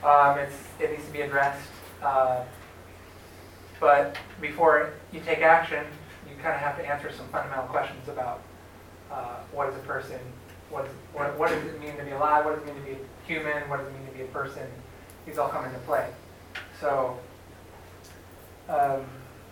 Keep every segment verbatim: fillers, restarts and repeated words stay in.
Um, it's, it needs to be addressed. Uh, but before you take action, you kind of have to answer some fundamental questions about uh, what is a person, what, is, what, what does it mean to be alive, what does it mean to be human, what does it mean to be a person. These all come into play. So, um,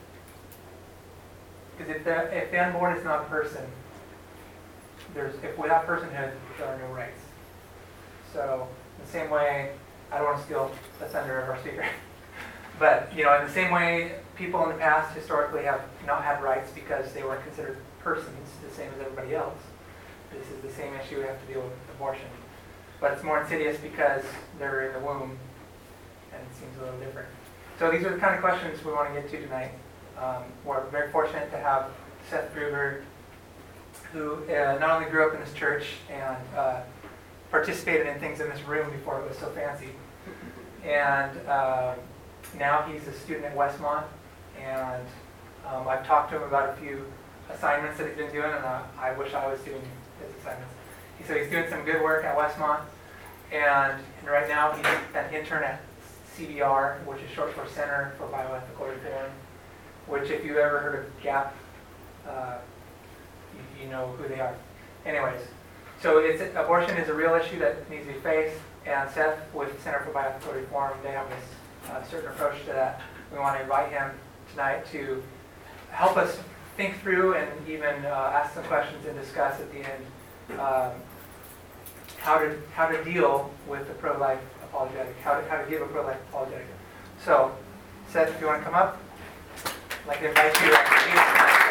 because if the, if the unborn is not a person, there's, if without personhood, there are no rights. So, in the same way, I don't want to steal the thunder of our speaker, but you know, in the same way, people in the past historically have not had rights because they weren't considered persons, the same as everybody else. This is the same issue we have to deal with abortion, but it's more insidious because they're in the womb, and it seems a little different. So these are the kind of questions we want to get to tonight. Um, we're very fortunate to have Seth Gruber, who uh, not only grew up in this church and uh, participated in things in this room before it was so fancy, and uh, now he's a student at Westmont, and um, I've talked to him about a few assignments that he's been doing, and uh, I wish I was doing his assignments. He said he's doing some good work at Westmont, and, and right now he's an intern at C B R, which is short for Center for Bioethical Reform, which if you've ever heard of GAP, uh, you, you know who they are. Anyways, so it's, abortion is a real issue that needs to be faced, and Seth with Center for Bioethical Reform, they have this uh, certain approach to that. We want to invite him tonight to help us think through and even uh, ask some questions and discuss at the end um, how to how to deal with the pro-life apologetic, how to, how to give a pro-life apologetic. So, Seth, if you want to come up, I'd like to invite you to lead us tonight.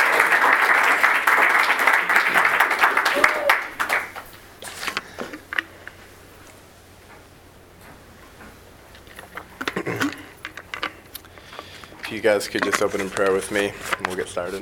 If you guys could just open in prayer with me, and we'll get started.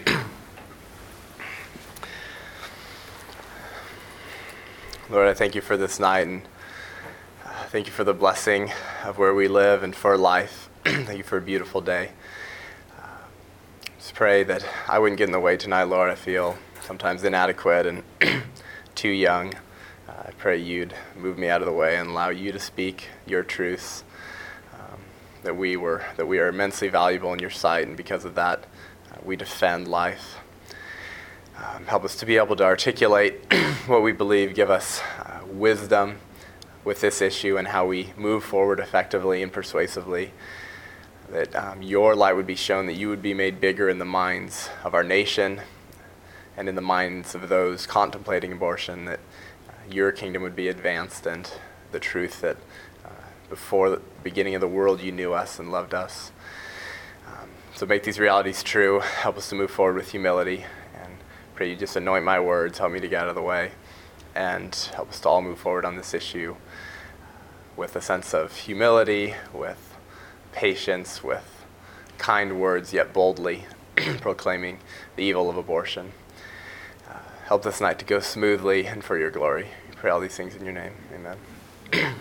Lord, I thank you for this night, and thank you for the blessing of where we live and for life. Thank you for a beautiful day. Uh, just pray that I wouldn't get in the way tonight, Lord. I feel sometimes inadequate and too young. Uh, I pray you'd move me out of the way and allow you to speak your truths. That we were, that we are immensely valuable in your sight, and because of that, uh, we defend life. Um, help us to be able to articulate what we believe. Give us uh, wisdom with this issue and how we move forward effectively and persuasively. That um, your light would be shown, that you would be made bigger in the minds of our nation and in the minds of those contemplating abortion. That uh, your kingdom would be advanced, and the truth that before the beginning of the world, you knew us and loved us. Um, so make these realities true. Help us to move forward with humility. And pray you just anoint my words, help me to get out of the way, and help us to all move forward on this issue with a sense of humility, with patience, with kind words, yet boldly proclaiming the evil of abortion. Uh, help this night to go smoothly and for your glory. We pray all these things in your name. Amen.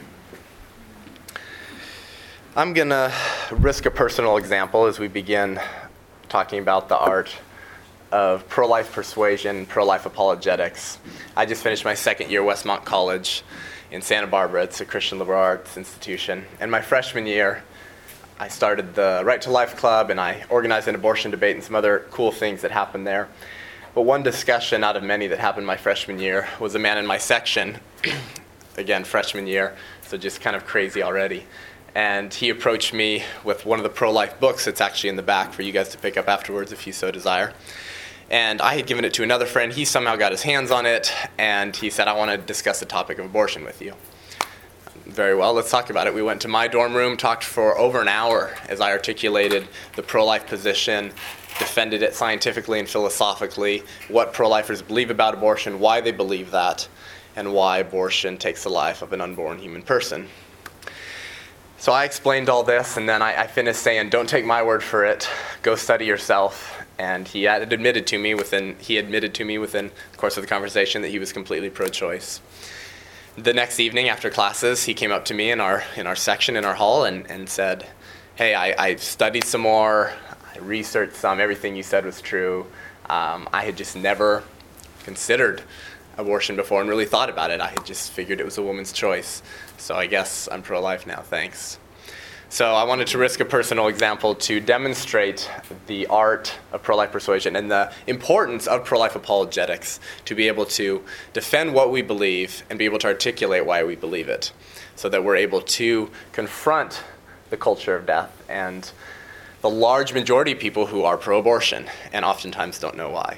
I'm going to risk a personal example as we begin talking about the art of pro-life persuasion, pro-life apologetics. I just finished my second year at Westmont College in Santa Barbara. It's a Christian liberal arts institution. And my freshman year, I started the Right to Life Club, and I organized an abortion debate and some other cool things that happened there. But one discussion out of many that happened my freshman year was a man in my section, again, freshman year, so just kind of crazy already. And he approached me with one of the pro-life books that's actually in the back for you guys to pick up afterwards if you so desire. And I had given it to another friend. He somehow got his hands on it, and he said, I want to discuss the topic of abortion with you. Very well, let's talk about it. We went to my dorm room, talked for over an hour as I articulated the pro-life position, defended it scientifically and philosophically, what pro-lifers believe about abortion, why they believe that, and why abortion takes the life of an unborn human person. So I explained all this, and then I, I finished saying, don't take my word for it, go study yourself. And he had admitted to me within, he admitted to me within the course of the conversation that he was completely pro-choice. The next evening after classes, he came up to me in our in our section, in our hall, and, and said, hey, I, I studied some more, I researched some, everything you said was true. Um, I had just never considered abortion before and really thought about it. I had just figured it was a woman's choice. So I guess I'm pro-life now, thanks. So I wanted to risk a personal example to demonstrate the art of pro-life persuasion and the importance of pro-life apologetics to be able to defend what we believe and be able to articulate why we believe it, so that we're able to confront the culture of death and the large majority of people who are pro-abortion and oftentimes don't know why.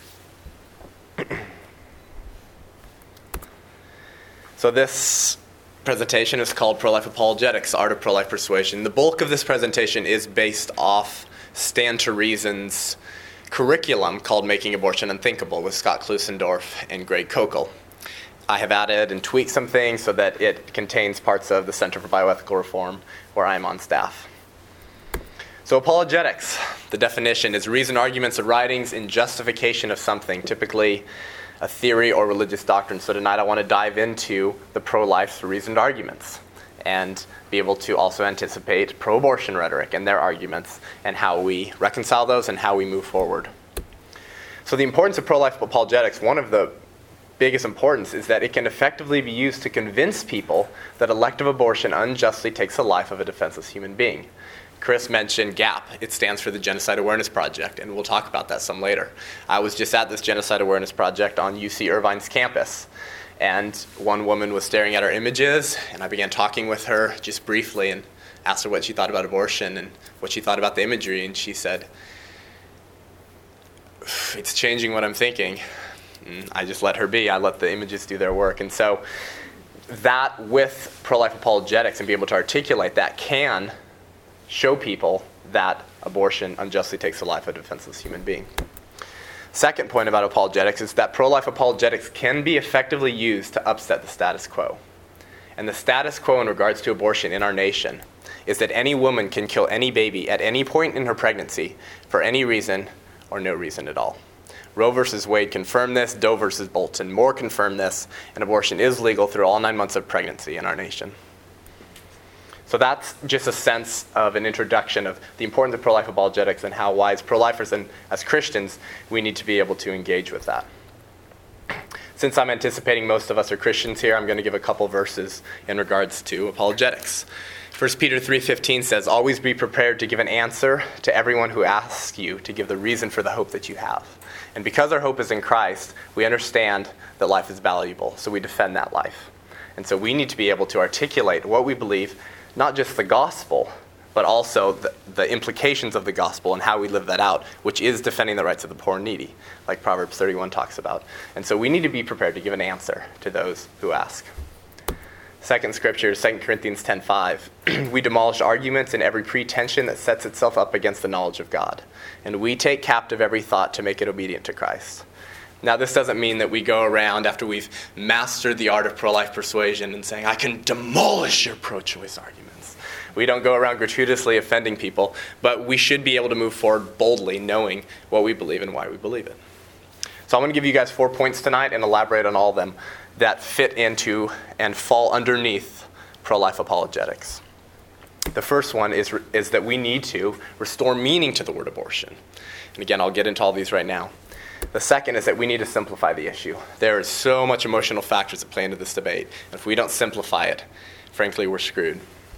So this presentation is called Pro-Life Apologetics, Art of Pro-Life Persuasion. The bulk of this presentation is based off Stand to Reason's curriculum called Making Abortion Unthinkable with Scott Klusendorf and Greg Kokel. I have added and tweaked some things so that it contains parts of the Center for Bioethical Reform where I am on staff. So apologetics, the definition is reasoned arguments or writings in justification of something, typically a theory or religious doctrine. So tonight I want to dive into the pro-life reasoned arguments and be able to also anticipate pro-abortion rhetoric and their arguments and how we reconcile those and how we move forward. So the importance of pro-life apologetics, one of the biggest importance is that it can effectively be used to convince people that elective abortion unjustly takes the life of a defenseless human being. Chris mentioned GAP. It stands for the Genocide Awareness Project, and we'll talk about that some later. I was just at this Genocide Awareness Project on U C Irvine's campus, and one woman was staring at our images, and I began talking with her just briefly and asked her what she thought about abortion and what she thought about the imagery, and she said, "It's changing what I'm thinking." And I just let her be. I let the images do their work. And so that with pro-life apologetics and be able to articulate that can show people that abortion unjustly takes the life of a defenseless human being. Second point about apologetics is that pro-life apologetics can be effectively used to upset the status quo. And the status quo in regards to abortion in our nation is that any woman can kill any baby at any point in her pregnancy for any reason or no reason at all. Roe versus Wade confirmed this, Doe versus Bolton Moore confirmed this, and abortion is legal through all nine months of pregnancy in our nation. So that's just a sense of an introduction of the importance of pro-life apologetics and how why as pro-lifers and as Christians we need to be able to engage with that. Since I'm anticipating most of us are Christians here, I'm going to give a couple verses in regards to apologetics. First Peter three fifteen says, "Always be prepared to give an answer to everyone who asks you to give the reason for the hope that you have." And because our hope is in Christ, we understand that life is valuable, so we defend that life. And so we need to be able to articulate what we believe, not just the gospel, but also the, the implications of the gospel and how we live that out, which is defending the rights of the poor and needy, like Proverbs thirty-one talks about. And so we need to be prepared to give an answer to those who ask. Second scripture is Second Corinthians ten five. "We demolish arguments and every pretension that sets itself up against the knowledge of God. And we take captive every thought to make it obedient to Christ." Now, this doesn't mean that we go around after we've mastered the art of pro-life persuasion and saying, "I can demolish your pro-choice arguments." We don't go around gratuitously offending people, but we should be able to move forward boldly, knowing what we believe and why we believe it. So I'm going to give you guys four points tonight and elaborate on all of them that fit into and fall underneath pro-life apologetics. The first one is, is that we need to restore meaning to the word abortion. And again, I'll get into all these right now. The second is that we need to simplify the issue. There is so much emotional factors that play into this debate. And if we don't simplify it, frankly, we're screwed.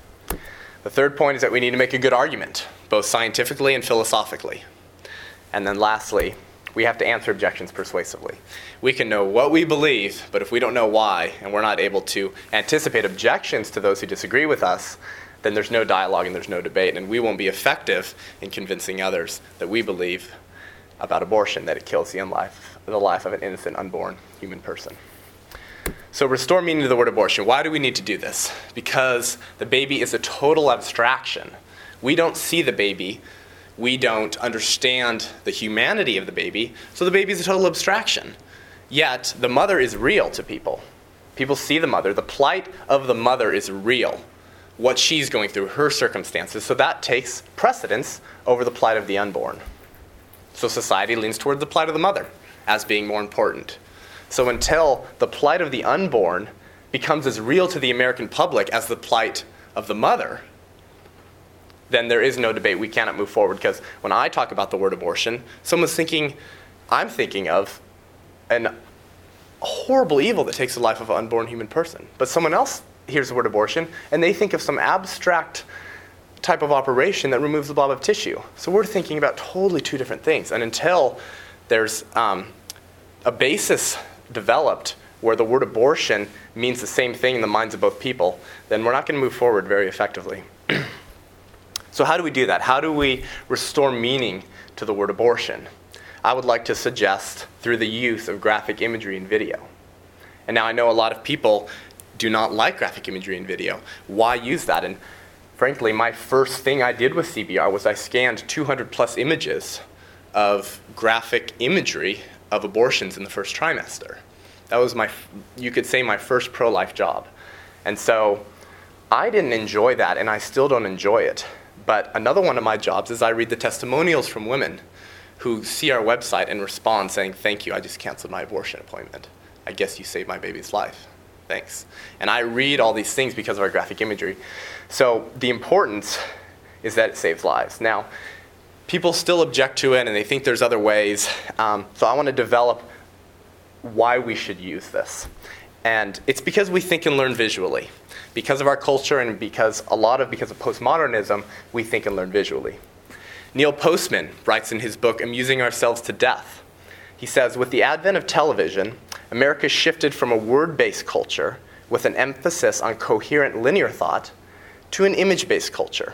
The third point is that we need to make a good argument, both scientifically and philosophically. And then lastly, we have to answer objections persuasively. We can know what we believe, but if we don't know why, and we're not able to anticipate objections to those who disagree with us, then there's no dialogue and there's no debate, and we won't be effective in convincing others that we believe about abortion, that it kills the life, the life of an innocent, unborn human person. So restore meaning to the word abortion. Why do we need to do this? Because the baby is a total abstraction. We don't see the baby. We don't understand the humanity of the baby. So the baby is a total abstraction. Yet the mother is real to people. People see the mother. The plight of the mother is real. What she's going through, her circumstances. So that takes precedence over the plight of the unborn. So society leans toward the plight of the mother as being more important. So until the plight of the unborn becomes as real to the American public as the plight of the mother, then there is no debate. We cannot move forward, because when I talk about the word abortion, someone's thinking, I'm thinking of an a horrible evil that takes the life of an unborn human person. But someone else hears the word abortion, and they think of some abstract type of operation that removes a blob of tissue. So we're thinking about totally two different things. And until there's um, a basis developed where the word abortion means the same thing in the minds of both people, then we're not going to move forward very effectively. So how do we do that? How do we restore meaning to the word abortion? I would like to suggest through the use of graphic imagery and video. And now I know a lot of people do not like graphic imagery and video. Why use that? And frankly, my first thing I did with C B R was I scanned two hundred plus images of graphic imagery of abortions in the first trimester. That was my, you could say, my first pro-life job. And so I didn't enjoy that, and I still don't enjoy it. But another one of my jobs is I read the testimonials from women who see our website and respond saying, thank you, I just canceled my abortion appointment. I guess you saved my baby's life. Thanks. And I read all these things because of our graphic imagery. So the importance is that it saves lives. Now, people still object to it and they think there's other ways. Um, so I want to develop why we should use this. And it's because we think and learn visually. Because of our culture and because a lot of, because of postmodernism, we think and learn visually. Neil Postman writes in his book, Amusing Ourselves to Death. He says, with the advent of television, America shifted from a word-based culture with an emphasis on coherent linear thought to an image-based culture.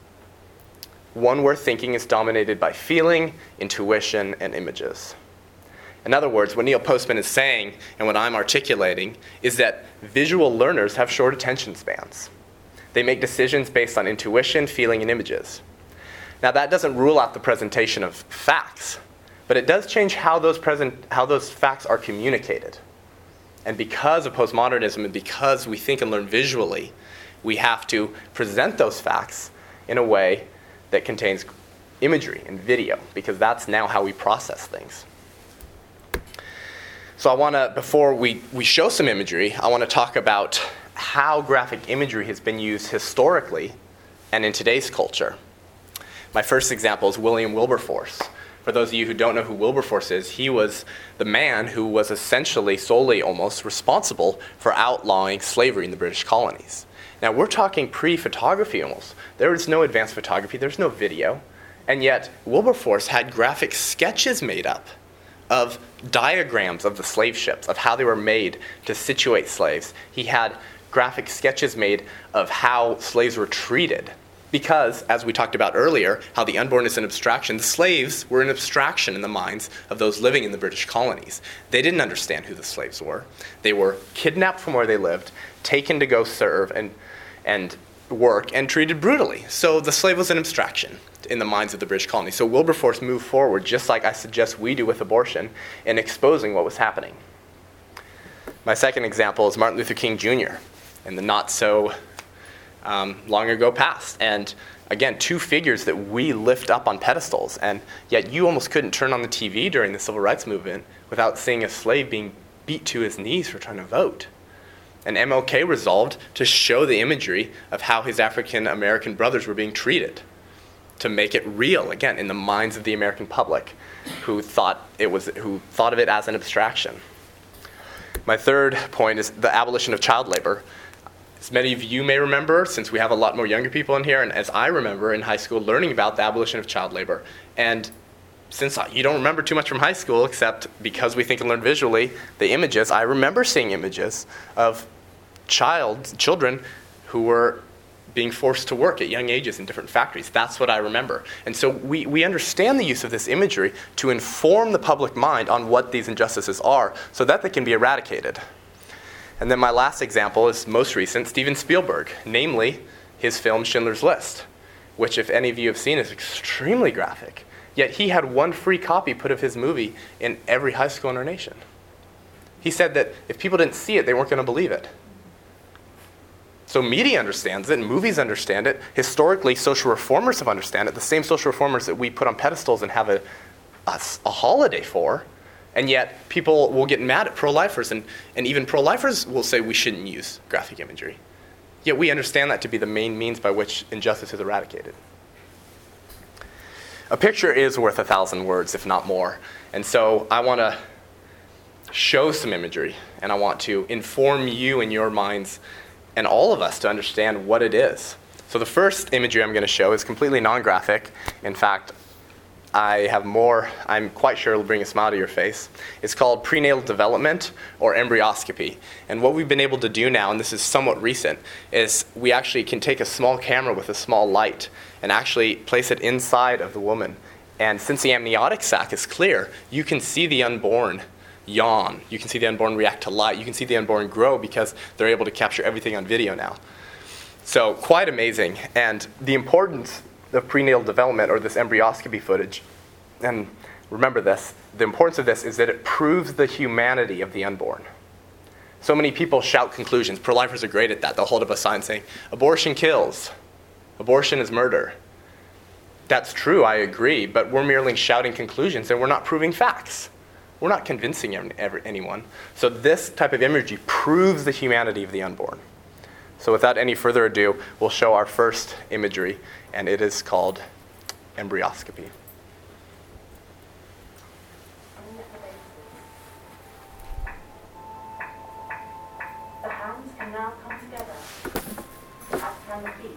One where thinking is dominated by feeling, intuition, and images. In other words, what Neil Postman is saying, and what I'm articulating, is that visual learners have short attention spans. They make decisions based on intuition, feeling, and images. Now, that doesn't rule out the presentation of facts, but it does change how those, present, how those facts are communicated. And because of postmodernism and because we think and learn visually, we have to present those facts in a way that contains imagery and video, because that's now how we process things. So I want to, before we, we show some imagery, I want to talk about how graphic imagery has been used historically and in today's culture. My first example is William Wilberforce. For those of you who don't know who Wilberforce is, he was the man who was essentially, solely almost, responsible for outlawing slavery in the British colonies. Now, we're talking pre-photography almost. There was no advanced photography, there's no video, and yet Wilberforce had graphic sketches made up of diagrams of the slave ships, of how they were made to situate slaves. He had graphic sketches made of how slaves were treated. Because, as we talked about earlier, how the unborn is an abstraction, the slaves were an abstraction in the minds of those living in the British colonies. They didn't understand who the slaves were. They were kidnapped from where they lived, taken to go serve and, and work, and treated brutally. So the slave was an abstraction in the minds of the British colonies. So Wilberforce moved forward, just like I suggest we do with abortion, in exposing what was happening. My second example is Martin Luther King Junior in the not so Um, long ago past. And again, two figures that we lift up on pedestals, and yet you almost couldn't turn on the T V during the Civil Rights Movement without seeing a slave being beat to his knees for trying to vote. And M L K resolved to show the imagery of how his African American brothers were being treated, to make it real, again, in the minds of the American public who thought it was, who thought of it as an abstraction. My third point is the abolition of child labor. As many of you may remember, since we have a lot more younger people in here, and as I remember in high school learning about the abolition of child labor. And since you don't remember too much from high school, except because we think and learn visually, the images, I remember seeing images of child, children who were being forced to work at young ages in different factories. That's what I remember. And so we, we understand the use of this imagery to inform the public mind on what these injustices are so that they can be eradicated. And then my last example is most recent, Steven Spielberg, namely his film Schindler's List, which if any of you have seen is extremely graphic. Yet he had one free copy put of his movie in every high school in our nation. He said that if people didn't see it, they weren't going to believe it. So media understands it, movies understand it, historically social reformers have understood it, the same social reformers that we put on pedestals and have a, a, a holiday for. And yet, people will get mad at pro-lifers, and, and even pro-lifers will say we shouldn't use graphic imagery. Yet we understand that to be the main means by which injustice is eradicated. A picture is worth a thousand words, if not more. And so I want to show some imagery, and I want to inform you in your minds and all of us to understand what it is. So the first imagery I'm going to show is completely non-graphic. In fact, I have more, I'm quite sure it'll bring a smile to your face. It's called prenatal development or embryoscopy. And what we've been able to do now, and this is somewhat recent, is we actually can take a small camera with a small light and actually place it inside of the woman. And since the amniotic sac is clear, you can see the unborn yawn. You can see the unborn react to light. You can see the unborn grow because they're able to capture everything on video now. So quite amazing. And the importance of prenatal development or this embryoscopy footage, and remember this, the importance of this is that it proves the humanity of the unborn. So many people shout conclusions. Pro-lifers are great at that. They'll hold up a sign saying, abortion kills. Abortion is murder. That's true, I agree, but we're merely shouting conclusions and we're not proving facts. We're not convincing anyone. So this type of imagery proves the humanity of the unborn. So without any further ado, we'll show our first imagery, and it is called embryoscopy. The hands can now come together, as can the feet.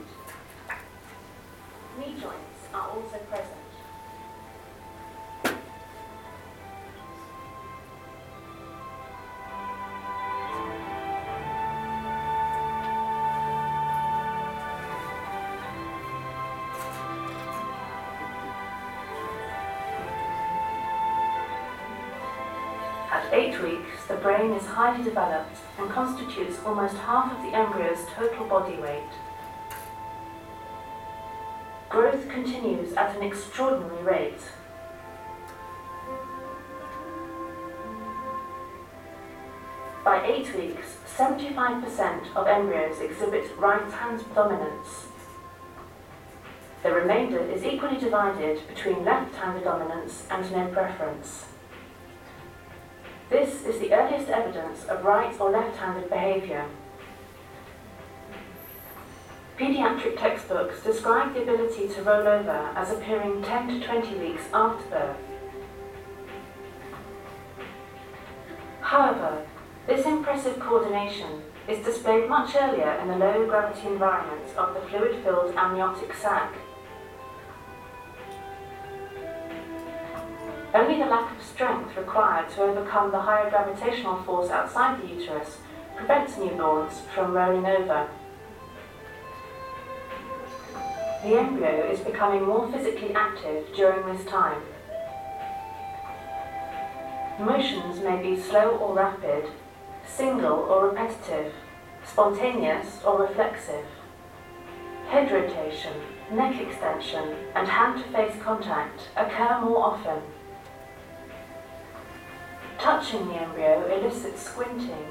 Knee joints are also present. At eight weeks, the brain is highly developed and constitutes almost half of the embryo's total body weight. Growth continues at an extraordinary rate. By eight weeks, seventy-five percent of embryos exhibit right hand dominance. The remainder is equally divided between left-handed dominance and no preference. This is the earliest evidence of right or left-handed behavior. Pediatric textbooks describe the ability to roll over as appearing ten to twenty weeks after birth. However, this impressive coordination is displayed much earlier in the low-gravity environment of the fluid-filled amniotic sac. Only the lack of strength required to overcome the higher gravitational force outside the uterus prevents newborns from rolling over. The embryo is becoming more physically active during this time. Motions may be slow or rapid, single or repetitive, spontaneous or reflexive. Head rotation, neck extension, and hand-to-face contact occur more often. Touching the embryo elicits squinting,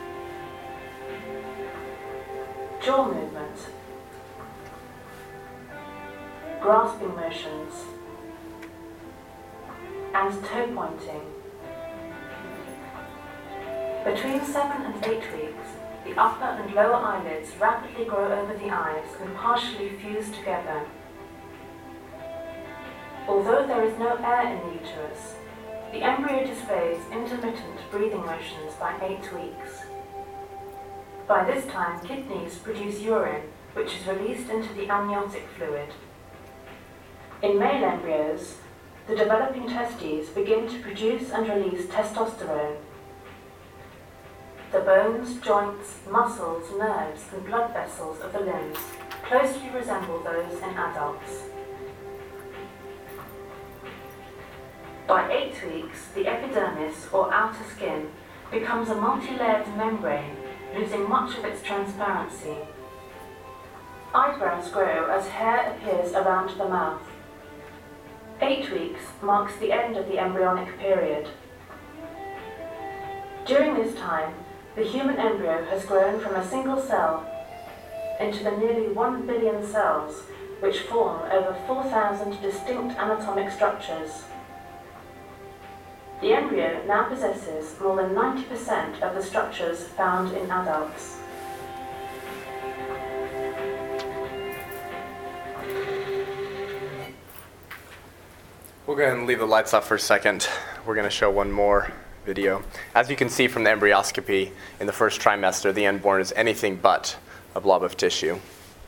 jaw movement, grasping motions, and toe pointing. Between seven and eight weeks, the upper and lower eyelids rapidly grow over the eyes and partially fuse together. Although there is no air in the uterus, the embryo displays intermittent breathing motions by eight weeks. By this time, kidneys produce urine, which is released into the amniotic fluid. In male embryos, the developing testes begin to produce and release testosterone. The bones, joints, muscles, nerves, and blood vessels of the limbs closely resemble those in adults. By eight weeks, the epidermis, or outer skin, becomes a multi-layered membrane, losing much of its transparency. Eyebrows grow as hair appears around the mouth. Eight weeks marks the end of the embryonic period. During this time, the human embryo has grown from a single cell into the nearly one billion cells, which form over four thousand distinct anatomic structures. The embryo now possesses more than ninety percent of the structures found in adults. We'll go ahead and leave the lights off for a second. We're going to show one more video. As you can see from the embryoscopy in the first trimester, the unborn is anything but a blob of tissue.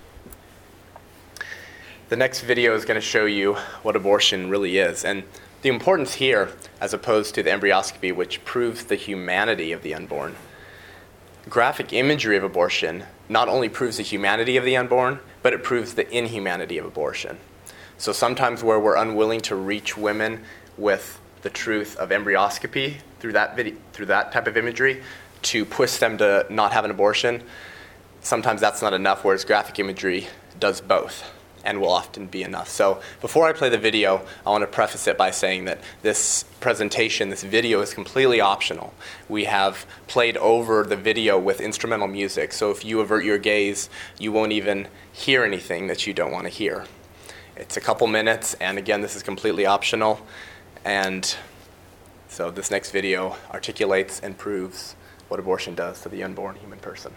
The next video is going to show you what abortion really is. And the importance here, as opposed to the embryoscopy, which proves the humanity of the unborn, graphic imagery of abortion not only proves the humanity of the unborn, but it proves the inhumanity of abortion. So sometimes where we're unwilling to reach women with the truth of embryoscopy through that video, through that type of imagery, to push them to not have an abortion, sometimes that's not enough, whereas graphic imagery does both and will often be enough. So before I play the video, I want to preface it by saying that this presentation, this video, is completely optional. We have played over the video with instrumental music, so if you avert your gaze, you won't even hear anything that you don't want to hear. It's a couple minutes, and again, this is completely optional, and so this next video articulates and proves what abortion does to the unborn human person.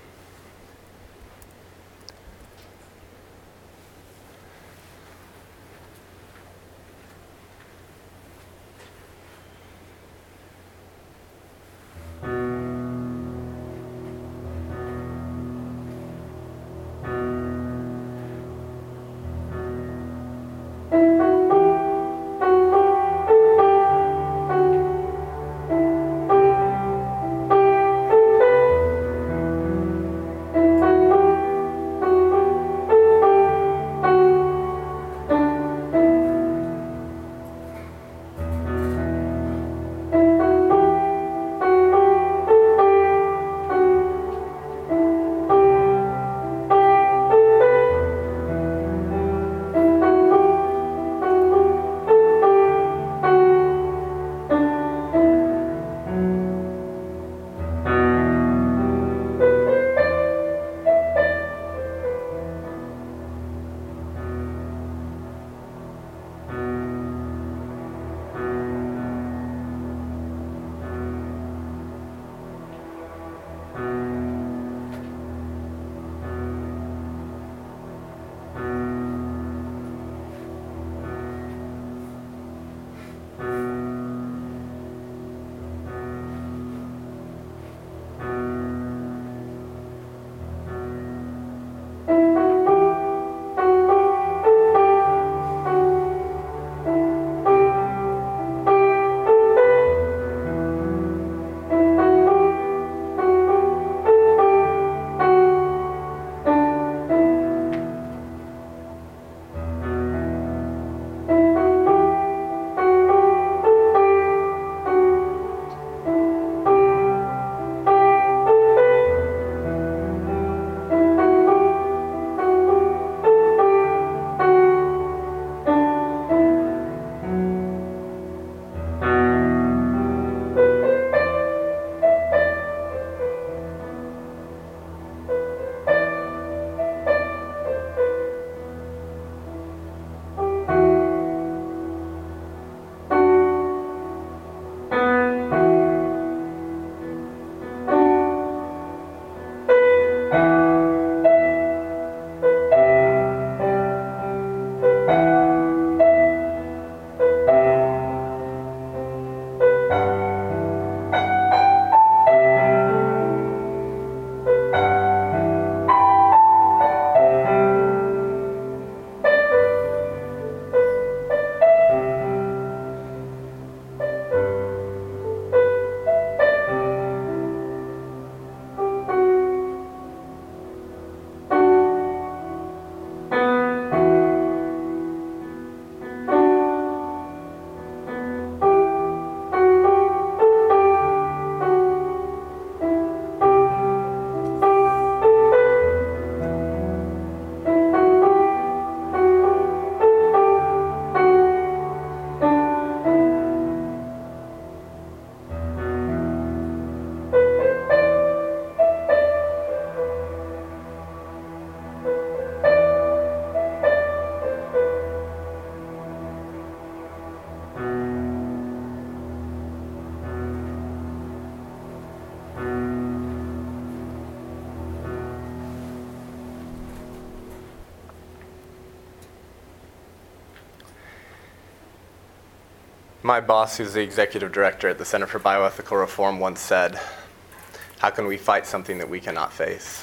My boss, who's the executive director at the Center for Bioethical Reform, once said, "How can we fight something that we cannot face?"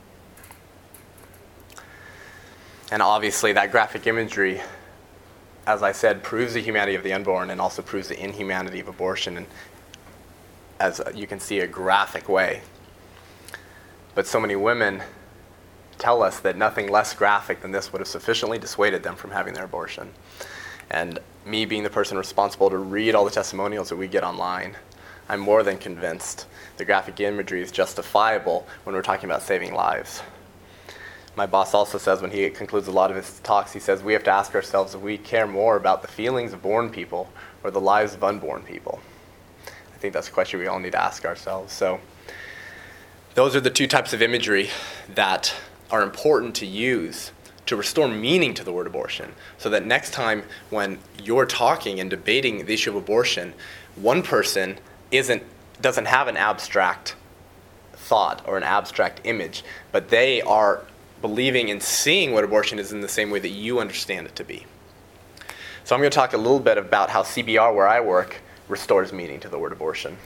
And obviously that graphic imagery, as I said, proves the humanity of the unborn and also proves the inhumanity of abortion, and as you can see, a graphic way. But so many women tell us that nothing less graphic than this would have sufficiently dissuaded them from having their abortion. And me being the person responsible to read all the testimonials that we get online, I'm more than convinced the graphic imagery is justifiable when we're talking about saving lives. My boss also says, when he concludes a lot of his talks, he says we have to ask ourselves if we care more about the feelings of born people or the lives of unborn people. I think that's a question we all need to ask ourselves. So those are the two types of imagery that are important to use to restore meaning to the word abortion, so that next time when you're talking and debating the issue of abortion, one person isn't doesn't have an abstract thought or an abstract image, but they are believing and seeing what abortion is in the same way that you understand it to be. So I'm going to talk a little bit about how C B R, where I work, restores meaning to the word abortion.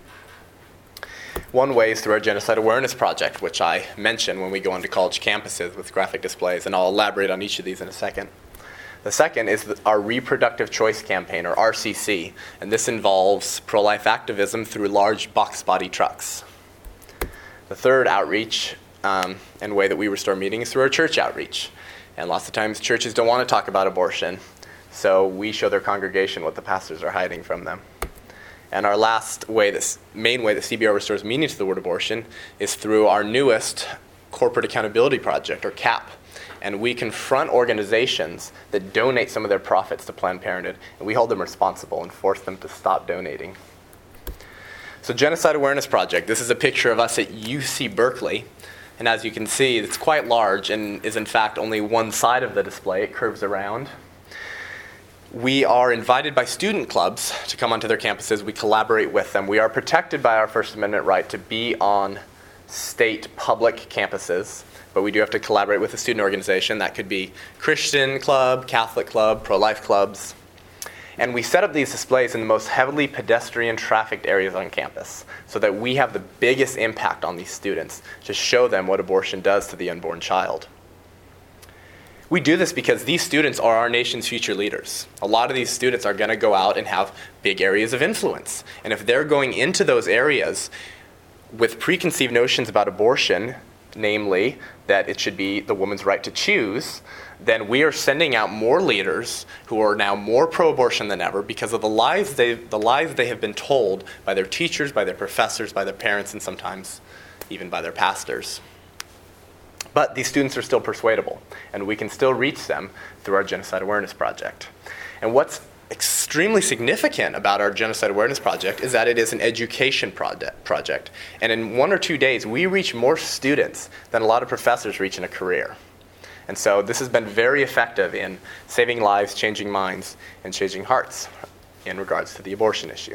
One way is through our Genocide Awareness Project, which I mention when we go onto college campuses with graphic displays, and I'll elaborate on each of these in a second. The second is our Reproductive Choice Campaign, or R C C, and this involves pro-life activism through large box body trucks. The third outreach um, and way that we restore meaning is through our church outreach. And lots of times churches don't want to talk about abortion, so we show their congregation what the pastors are hiding from them. And our last way, this main way that C B R restores meaning to the word abortion is through our newest Corporate Accountability Project, or C A P. And we confront organizations that donate some of their profits to Planned Parenthood, and we hold them responsible and force them to stop donating. So Genocide Awareness Project, this is a picture of us at U C Berkeley. And as you can see, it's quite large and is in fact only one side of the display. It curves around. We are invited by student clubs to come onto their campuses. We collaborate with them. We are protected by our First Amendment right to be on state public campuses, but we do have to collaborate with a student organization. That could be Christian club, Catholic club, pro-life clubs. And we set up these displays in the most heavily pedestrian trafficked areas on campus so that we have the biggest impact on these students to show them what abortion does to the unborn child. We do this because these students are our nation's future leaders. A lot of these students are going to go out and have big areas of influence. And if they're going into those areas with preconceived notions about abortion, namely that it should be the woman's right to choose, then we are sending out more leaders who are now more pro-abortion than ever because of the lies they the lies they have been told by their teachers, by their professors, by their parents, and sometimes even by their pastors. But these students are still persuadable, and we can still reach them through our Genocide Awareness Project. And what's extremely significant about our Genocide Awareness Project is that it is an education project. And in one or two days, we reach more students than a lot of professors reach in a career. And so this has been very effective in saving lives, changing minds, and changing hearts in regards to the abortion issue.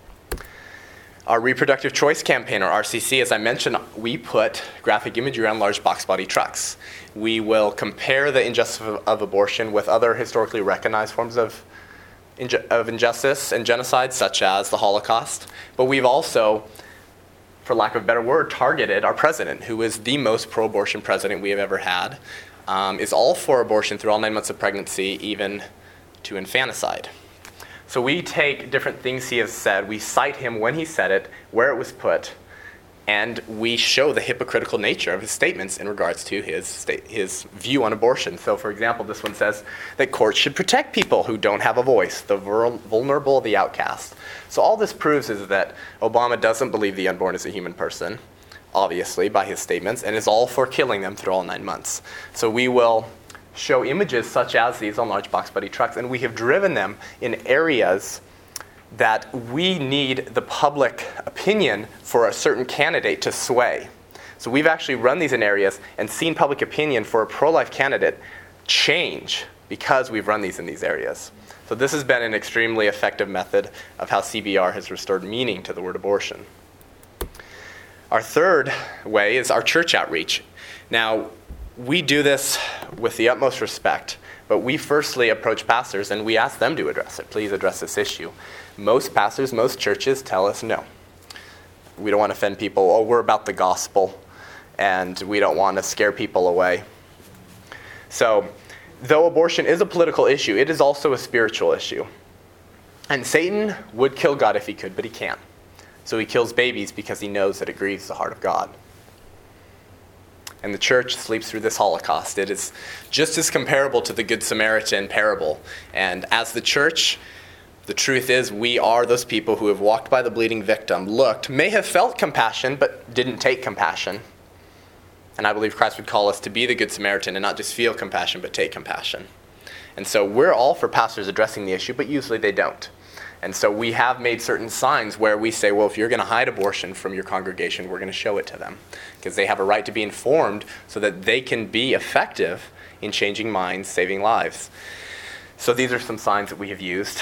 Our Reproductive Choice Campaign, or R C C, as I mentioned, we put graphic imagery on large box body trucks. We will compare the injustice of, of abortion with other historically recognized forms of, inju- of injustice and genocide, such as the Holocaust. But we've also, for lack of a better word, targeted our president, who is the most pro-abortion president we have ever had, um, is all for abortion through all nine months of pregnancy, even to infanticide. So we take different things he has said, we cite him when he said it, where it was put, and we show the hypocritical nature of his statements in regards to his state, his view on abortion. So for example, this one says that courts should protect people who don't have a voice, the vulnerable, the outcast. So all this proves is that Obama doesn't believe the unborn is a human person, obviously, by his statements, and is all for killing them through all nine months. So we will show images such as these on large box body trucks, and we have driven them in areas that we need the public opinion for a certain candidate to sway. So we've actually run these in areas and seen public opinion for a pro-life candidate change because we've run these in these areas. So this has been an extremely effective method of how C B R has restored meaning to the word abortion. Our third way is our church outreach. Now, we do this with the utmost respect, But we firstly approach pastors and we ask them to address it. Please address this issue. Most pastors, most churches tell us no. We don't want to offend people. Oh, we're about the gospel and we don't want to scare people away. So, though abortion is a political issue, it is also a spiritual issue. And Satan would kill God if he could, but he can't. So he kills babies because he knows that it grieves the heart of God. And the church sleeps through this Holocaust. It is just as comparable to the Good Samaritan parable. And as the church, the truth is we are those people who have walked by the bleeding victim, looked, may have felt compassion, but didn't take compassion. And I believe Christ would call us to be the Good Samaritan and not just feel compassion, but take compassion. And so we're all for pastors addressing the issue, but usually they don't. And so we have made certain signs where we say, well, if you're going to hide abortion from your congregation, we're going to show it to them. Because they have a right to be informed so that they can be effective in changing minds, saving lives. So these are some signs that we have used.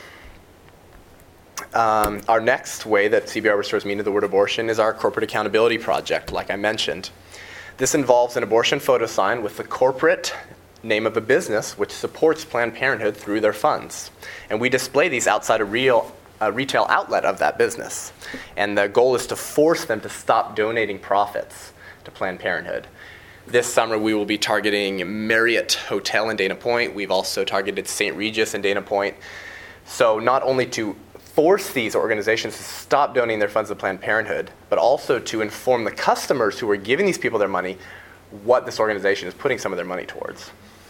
Um, our next way that C B R restores meaning to the word abortion is our corporate accountability project, like I mentioned. This involves an abortion photo sign with the corporate name of a business which supports Planned Parenthood through their funds. And we display these outside a real a retail outlet of that business. And the goal is to force them to stop donating profits to Planned Parenthood. This summer we will be targeting Marriott Hotel in Dana Point. We've also targeted Saint Regis in Dana Point. So not only to force these organizations to stop donating their funds to Planned Parenthood, but also to inform the customers who are giving these people their money what this organization is putting some of their money towards.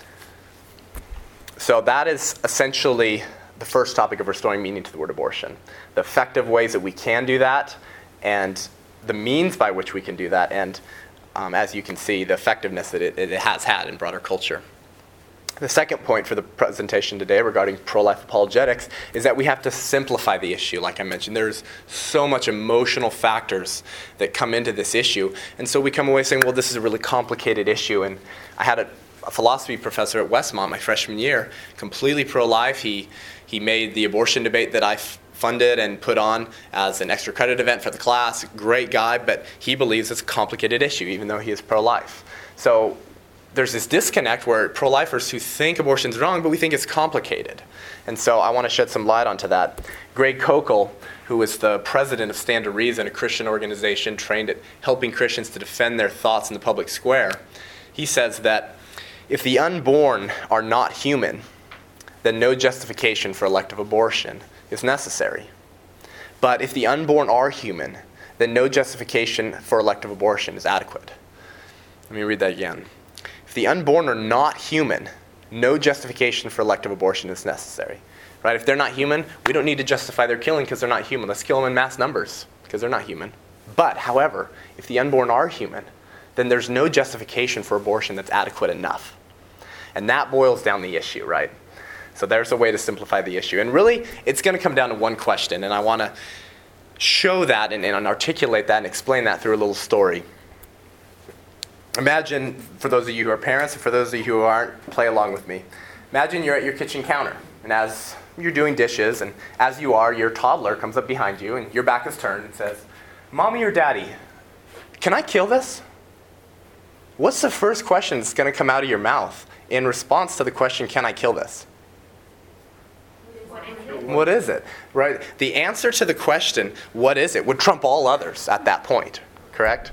So that is essentially the first topic of restoring meaning to the word abortion. The effective ways that we can do that, and the means by which we can do that, and um, as you can see, the effectiveness that it, it has had in broader culture. The second point for the presentation today regarding pro-life apologetics is that we have to simplify the issue. Like I mentioned, there's so much emotional factors that come into this issue, and so we come away saying, well, this is a really complicated issue. And I had a a philosophy professor at Westmont my freshman year, completely pro-life. He he made the abortion debate that I f- funded and put on as an extra credit event for the class. Great guy, but he believes it's a complicated issue, even though he is pro-life. So there's this disconnect where pro-lifers who think abortion's wrong, but we think it's complicated. And so I want to shed some light onto that. Greg Koukl, who is the president of Stand to Reason, a Christian organization trained at helping Christians to defend their thoughts in the public square, he says that if the unborn are not human, then no justification for elective abortion is necessary. But if the unborn are human, then no justification for elective abortion is adequate. Let me read that again. If the unborn are not human, no justification for elective abortion is necessary. Right? If they're not human, we don't need to justify their killing because they're not human. Let's kill them in mass numbers because they're not human. But, however, if the unborn are human, then there's no justification for abortion that's adequate enough. And that boils down the issue, right? So there's a way to simplify the issue. And really, it's going to come down to one question, and I want to show that and, and articulate that and explain that through a little story. Imagine, for those of you who are parents, and for those of you who aren't, play along with me. Imagine you're at your kitchen counter, and as you're doing dishes, and as you are, your toddler comes up behind you, and your back is turned and says, "Mommy or Daddy, can I kill this?" What's the first question that's going to come out of your mouth in response to the question, "Can I kill this?" What is it? What is it? Right? The answer to the question, "What is it?" would trump all others at that point, correct?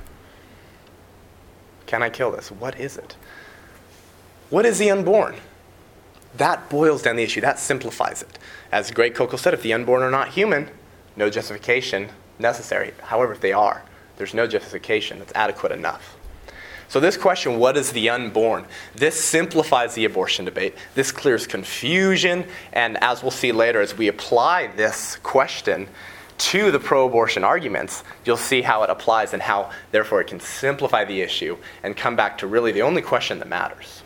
Can I kill this? What is it? What is the unborn? That boils down the issue. That simplifies it. As Greg Koukl said, if the unborn are not human, no justification necessary. However, if they are, there's no justification that's adequate enough. So this question, what is the unborn? This simplifies the abortion debate. This clears confusion. And as we'll see later, as we apply this question to the pro-abortion arguments, you'll see how it applies and how, therefore, it can simplify the issue and come back to really the only question that matters.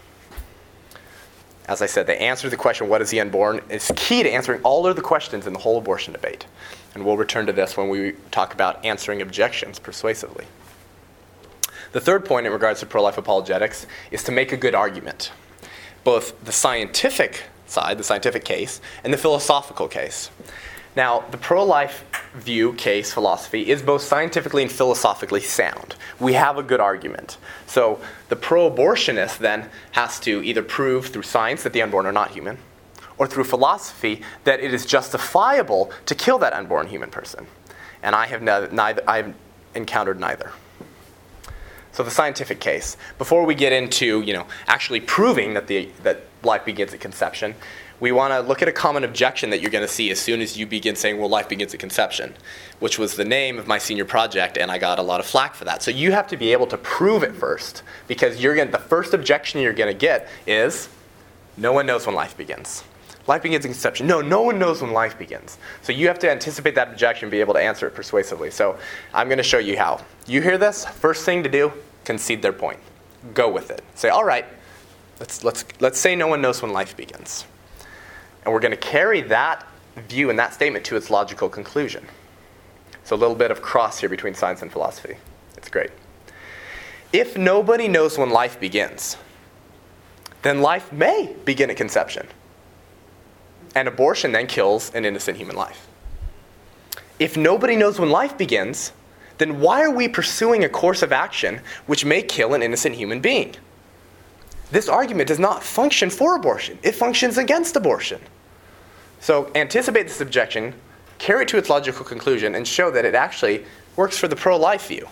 As I said, the answer to the question, what is the unborn, is key to answering all of the questions in the whole abortion debate. And we'll return to this when we talk about answering objections persuasively. The third point in regards to pro-life apologetics is to make a good argument. Both the scientific side, the scientific case, and the philosophical case. Now, the pro-life view, case, philosophy is both scientifically and philosophically sound. We have a good argument. So the pro-abortionist then has to either prove through science that the unborn are not human, or through philosophy that it is justifiable to kill that unborn human person. And I have neither, I've encountered neither. So the scientific case. Before we get into, you know, actually proving that the that life begins at conception, we want to look at a common objection that you're going to see as soon as you begin saying, well, life begins at conception, which was the name of my senior project, and I got a lot of flack for that. So you have to be able to prove it first, because you're going the first objection you're going to get is, no one knows when life begins. Life begins at conception. No, no one knows when life begins. So you have to anticipate that objection and be able to answer it persuasively. So I'm going to show you how. You hear this? First thing to do, concede their point. Go with it. Say, all right, let's, let's, let's say no one knows when life begins. And we're going to carry that view and that statement to its logical conclusion. So a little bit of cross here between science and philosophy. It's great. If nobody knows when life begins, then life may begin at conception. And abortion then kills an innocent human life. If nobody knows when life begins, then why are we pursuing a course of action which may kill an innocent human being? This argument does not function for abortion. It functions against abortion. So anticipate this objection, carry it to its logical conclusion, and show that it actually works for the pro-life view.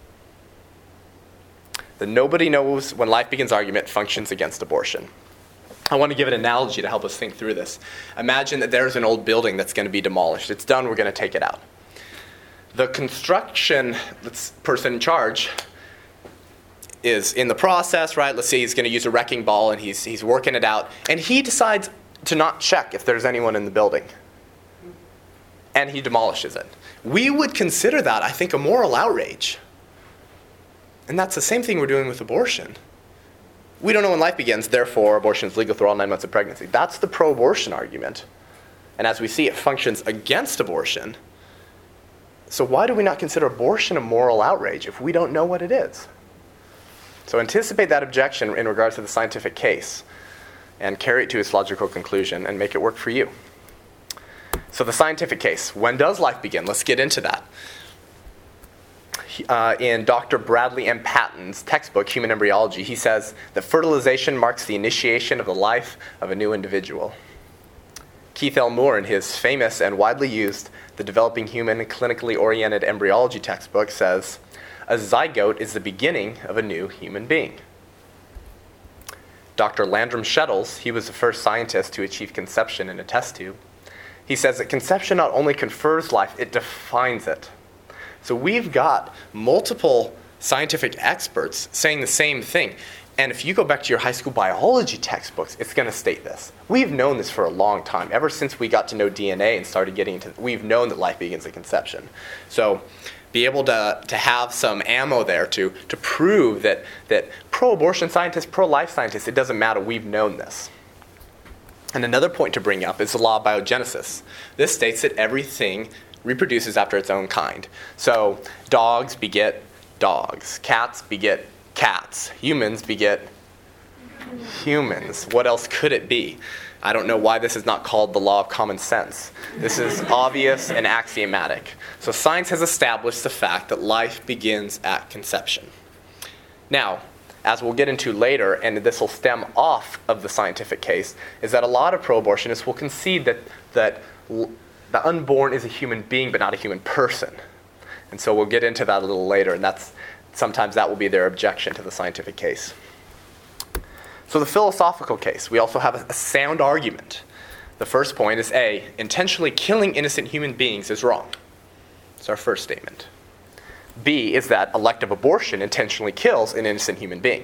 The nobody knows when life begins argument functions against abortion. I want to give an analogy to help us think through this. Imagine that there's an old building that's going to be demolished. It's done, we're going to take it out. The construction person in charge is in the process, right? Let's say he's going to use a wrecking ball and he's, he's working it out. And he decides to not check if there's anyone in the building. And he demolishes it. We would consider that, I think, a moral outrage. And that's the same thing we're doing with abortion. We don't know when life begins, therefore abortion is legal through all nine months of pregnancy. That's the pro-abortion argument. And as we see, it functions against abortion. So why do we not consider abortion a moral outrage if we don't know what it is? So anticipate that objection in regards to the scientific case and carry it to its logical conclusion and make it work for you. So the scientific case, when does life begin? Let's get into that. Uh, in Doctor Bradley M. Patton's textbook, Human Embryology, he says that fertilization marks the initiation of the life of a new individual. Keith L. Moore, in his famous and widely used The Developing Human Clinically Oriented Embryology textbook, says, a zygote is the beginning of a new human being. Doctor Landrum Shettles, he was the first scientist to achieve conception in a test tube. He says that conception not only confers life, it defines it. So we've got multiple scientific experts saying the same thing. And if you go back to your high school biology textbooks, it's going to state this. We've known this for a long time. Ever since we got to know D N A and started getting into, we've known that life begins at conception. So be able to, to have some ammo there to, to prove that, that pro-abortion scientists, pro-life scientists, it doesn't matter, we've known this. And another point to bring up is the law of biogenesis. This states that everything reproduces after its own kind. So dogs beget dogs, cats beget cats, humans beget humans. What else could it be? I don't know why this is not called the law of common sense. This is obvious and axiomatic. So science has established the fact that life begins at conception. Now, as we'll get into later, and this will stem off of the scientific case, is that a lot of pro-abortionists will concede that, that the unborn is a human being, but not a human person. And so we'll get into that a little later, and that's sometimes that will be their objection to the scientific case. So the philosophical case, we also have a, a sound argument. The first point is A, intentionally killing innocent human beings is wrong. It's our first statement. B is that elective abortion intentionally kills an innocent human being.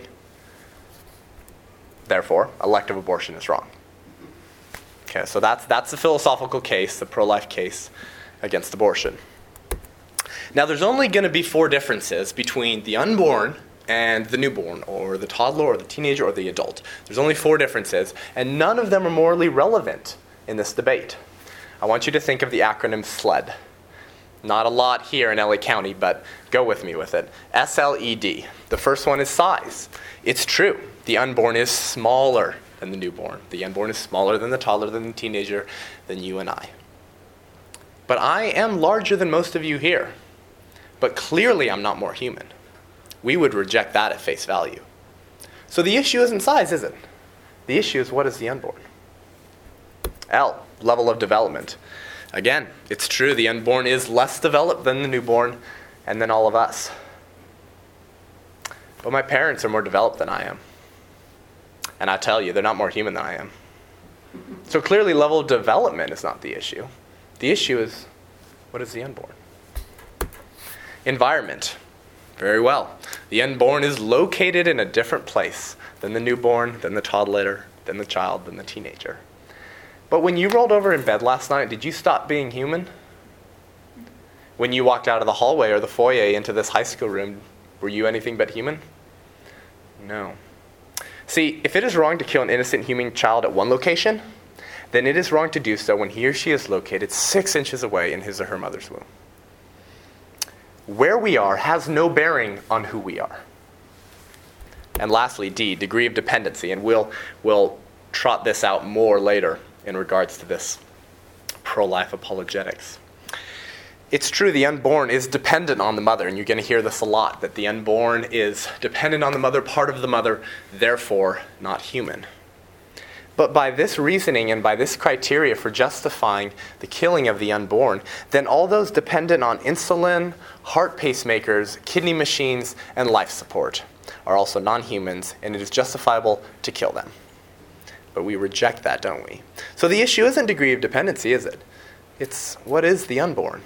Therefore, elective abortion is wrong. Okay, so that's, that's the philosophical case, the pro-life case against abortion. Now, there's only going to be four differences between the unborn and the newborn, or the toddler, or the teenager, or the adult. There's only four differences, and none of them are morally relevant in this debate. I want you to think of the acronym SLED. Not a lot here in L A County, but go with me with it. S L E D. The first one is size. It's true. The unborn is smaller than the newborn. The unborn is smaller than the toddler, than the teenager, than you and I. but I am larger than most of you here. But clearly I'm not more human. We would reject that at face value. So the issue isn't size, is it? The issue is, what is the unborn? L, level of development. Again, it's true, the unborn is less developed than the newborn and than all of us. But my parents are more developed than I am. And I tell you, they're not more human than I am. So clearly, level of development is not the issue. The issue is, what is the unborn? Environment. Very well. The unborn is located in a different place than the newborn, than the toddler, than the child, than the teenager. But when you rolled over in bed last night, did you stop being human? When you walked out of the hallway or the foyer into this high school room, were you anything but human? No. See, if it is wrong to kill an innocent human child at one location, then it is wrong to do so when he or she is located six inches away in his or her mother's womb. Where we are has no bearing on who we are. And lastly, D, degree of dependency, and we'll, we'll trot this out more later in regards to this pro-life apologetics. It's true, the unborn is dependent on the mother, and you're going to hear this a lot, that the unborn is dependent on the mother, part of the mother, therefore not human. But by this reasoning and by this criteria for justifying the killing of the unborn, then all those dependent on insulin, heart pacemakers, kidney machines, and life support are also non-humans, and it is justifiable to kill them. But we reject that, don't we? So the issue isn't degree of dependency, is it? It's, what is the unborn?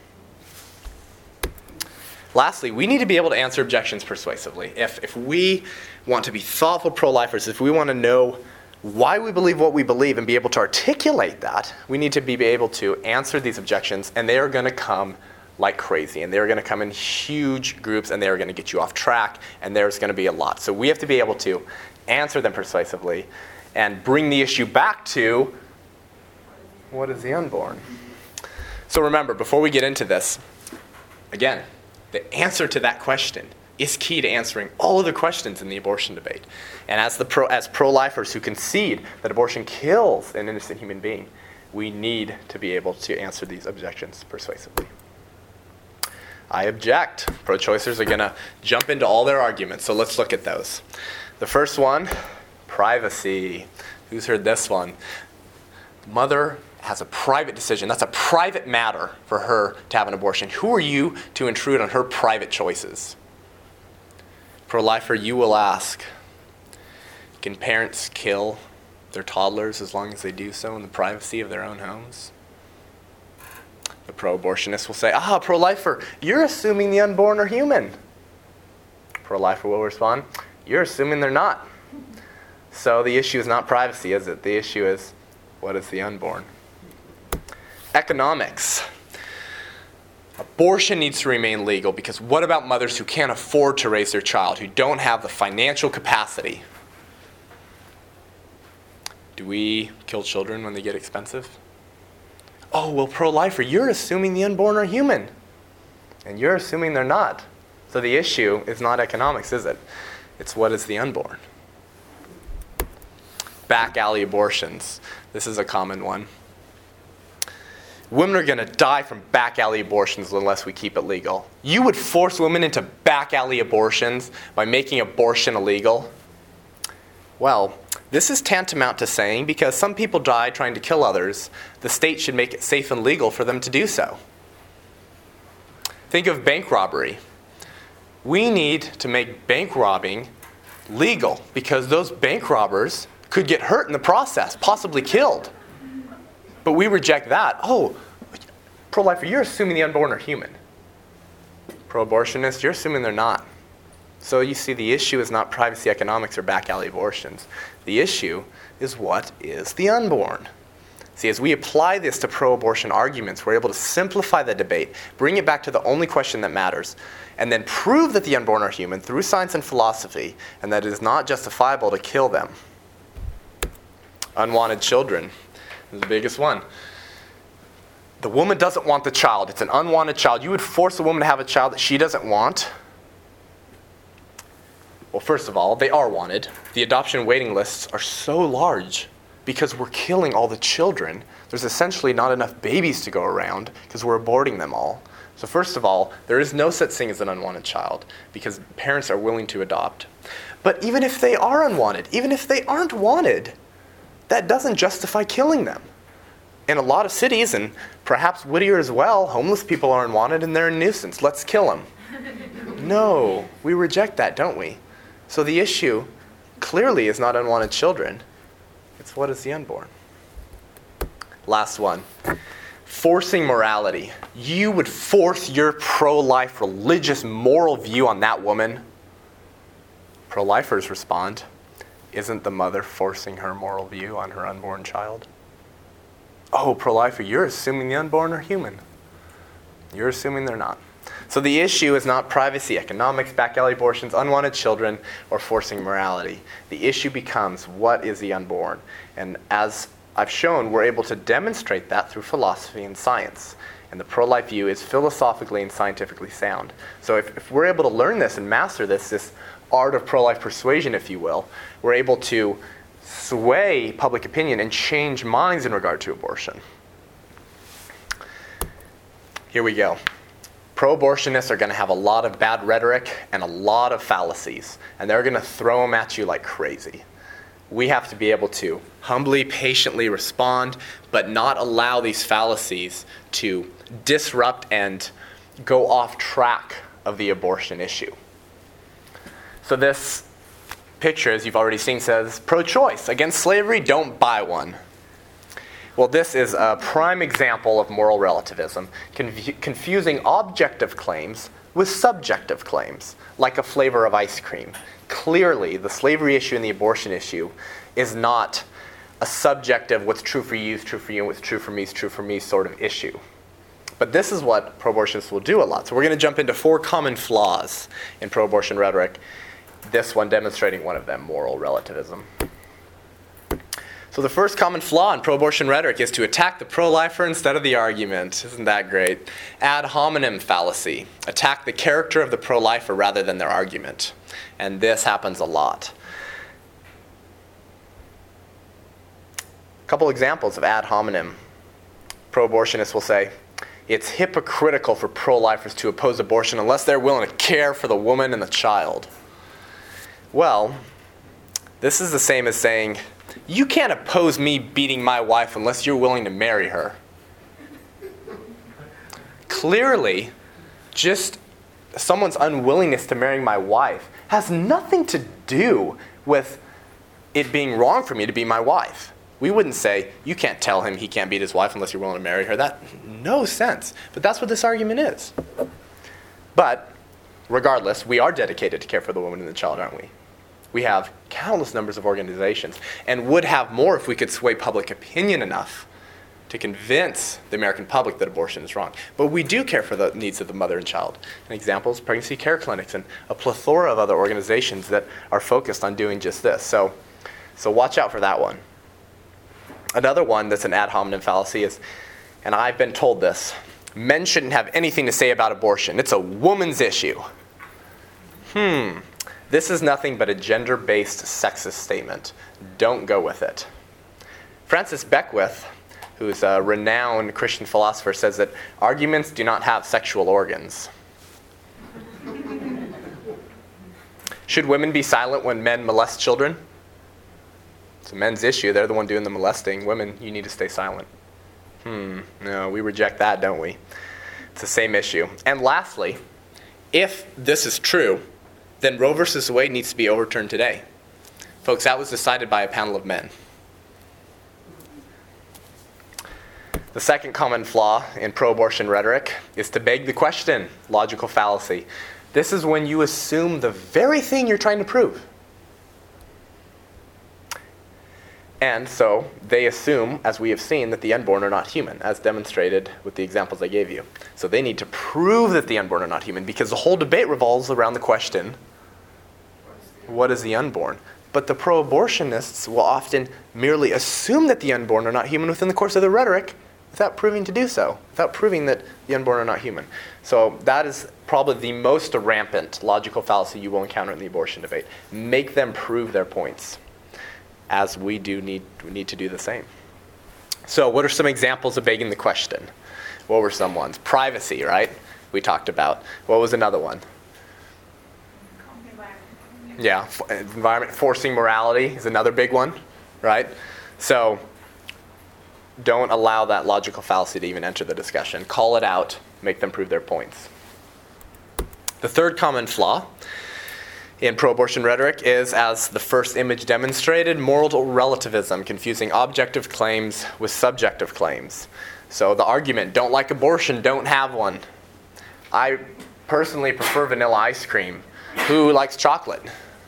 Lastly, we need to be able to answer objections persuasively. If, if we want to be thoughtful pro-lifers, if we want to know why we believe what we believe and be able to articulate that, we need to be able to answer these objections, and they are going to come like crazy, and they're going to come in huge groups, and they're going to get you off track, and there's going to be a lot. So we have to be able to answer them persuasively and bring the issue back to, what is the unborn? So remember, before we get into this, again, the answer to that question is key to answering all of the questions in the abortion debate. And as the pro, as pro-lifers who concede that abortion kills an innocent human being, we need to be able to answer these objections persuasively. I object. Pro-choicers are going to jump into all their arguments, so let's look at those. The first one, privacy. Who's heard this one? Mother has a private decision. That's a private matter for her to have an abortion. Who are you to intrude on her private choices? Pro-lifer, you will ask, can parents kill their toddlers as long as they do so in the privacy of their own homes? The pro-abortionist will say, ah, pro-lifer, you're assuming the unborn are human. Pro-lifer will respond, you're assuming they're not. So the issue is not privacy, is it? The issue is, what is the unborn? Economics. Abortion needs to remain legal because what about mothers who can't afford to raise their child, who don't have the financial capacity? Do we kill children when they get expensive? Oh, well, pro-lifer, you're assuming the unborn are human. And you're assuming they're not. So the issue is not economics, is it? It's what is the unborn? Back alley abortions. This is a common one. Women are going to die from back alley abortions unless we keep it legal. You would force women into back alley abortions by making abortion illegal? Well, this is tantamount to saying because some people die trying to kill others, the state should make it safe and legal for them to do so. Think of bank robbery. We need to make bank robbing legal because those bank robbers could get hurt in the process, possibly killed. But we reject that. Oh, pro-lifer, you're assuming the unborn are human. Pro-abortionist, you're assuming they're not. So you see, the issue is not privacy economics or back alley abortions. The issue is what is the unborn? See, as we apply this to pro-abortion arguments, we're able to simplify the debate, bring it back to the only question that matters, and then prove that the unborn are human through science and philosophy, and that it is not justifiable to kill them. Unwanted children is the biggest one. The woman doesn't want the child. It's an unwanted child. You would force a woman to have a child that she doesn't want. Well, first of all, they are wanted. The adoption waiting lists are so large. because we're killing all the children. There's essentially not enough babies to go around because we're aborting them all. So first of all, there is no such thing as an unwanted child because parents are willing to adopt. But even if they are unwanted, even if they aren't wanted, that doesn't justify killing them. In a lot of cities, and perhaps Whittier as well, homeless people are unwanted and they're a nuisance. Let's kill them. No, we reject that, don't we? So the issue clearly is not unwanted children. It's what is the unborn. Last one. Forcing morality. You would force your pro-life religious moral view on that woman? Pro-lifers respond, isn't the mother forcing her moral view on her unborn child? Oh, pro-lifer, you're assuming the unborn are human. You're assuming they're not. So the issue is not privacy, economics, back alley abortions, unwanted children, or forcing morality. The issue becomes, what is the unborn? And as I've shown, we're able to demonstrate that through philosophy and science. And the pro-life view is philosophically and scientifically sound. So if, if we're able to learn this and master this, this art of pro-life persuasion, if you will, we're able to sway public opinion and change minds in regard to abortion. Here we go. Pro-abortionists are going to have a lot of bad rhetoric and a lot of fallacies, and they're going to throw them at you like crazy. We have to be able to humbly, patiently respond, but not allow these fallacies to disrupt and go off track of the abortion issue. So this picture, as you've already seen, says, pro-choice, against slavery, don't buy one. Well, this is a prime example of moral relativism, confu- confusing objective claims with subjective claims, like a flavor of ice cream. Clearly, the slavery issue and the abortion issue is not a subjective what's true for you is true for you and what's true for me is true for me sort of issue. But this is what pro-abortionists will do a lot. So we're going to jump into four common flaws in pro-abortion rhetoric, this one demonstrating one of them, moral relativism. So the first common flaw in pro-abortion rhetoric is to attack the pro-lifer instead of the argument. Isn't that great? Ad hominem fallacy. Attack the character of the pro-lifer rather than their argument. And this happens a lot. A couple examples of ad hominem. Pro-abortionists will say, it's hypocritical for pro-lifers to oppose abortion unless they're willing to care for the woman and the child. Well, this is the same as saying, you can't oppose me beating my wife unless you're willing to marry her. Clearly, just someone's unwillingness to marry my wife has nothing to do with it being wrong for me to be my wife. We wouldn't say, you can't tell him he can't beat his wife unless you're willing to marry her. That no sense. But that's what this argument is. But regardless, we are dedicated to care for the woman and the child, aren't we? We have countless numbers of organizations and would have more if we could sway public opinion enough to convince the American public that abortion is wrong. But we do care for the needs of the mother and child. An example is pregnancy care clinics and a plethora of other organizations that are focused on doing just this. So, so watch out for that one. Another one that's an ad hominem fallacy is, and I've been told this, men shouldn't have anything to say about abortion. It's a woman's issue. Hmm. This is nothing but a gender-based sexist statement. Don't go with it. Francis Beckwith, who's a renowned Christian philosopher, says that arguments do not have sexual organs. Should women be silent when men molest children? It's a men's issue. They're the one doing the molesting. Women, you need to stay silent. Hmm, no, we reject that, don't we? It's the same issue. And lastly, if this is true, then Roe versus Wade needs to be overturned today. Folks, that was decided by a panel of men. The second common flaw in pro-abortion rhetoric is to beg the question, logical fallacy. This is when you assume the very thing you're trying to prove. And so they assume, as we have seen, that the unborn are not human, as demonstrated with the examples I gave you. So they need to prove that the unborn are not human, because the whole debate revolves around the question, what is the unborn? But the pro-abortionists will often merely assume that the unborn are not human within the course of their rhetoric, without proving to do so, without proving that the unborn are not human. So that is probably the most rampant logical fallacy you will encounter in the abortion debate. Make them prove their points. as we do need, we need to do the same. So what are some examples of begging the question? What were some ones? Privacy, right? We talked about. What was another one? Yeah, f- environment, forcing morality is another big one, right? So don't allow that logical fallacy to even enter the discussion. Call it out, make them prove their points. The third common flaw in pro-abortion rhetoric is, as the first image demonstrated, moral relativism, confusing objective claims with subjective claims. So the argument, don't like abortion, don't have one. I personally prefer vanilla ice cream. Who likes chocolate?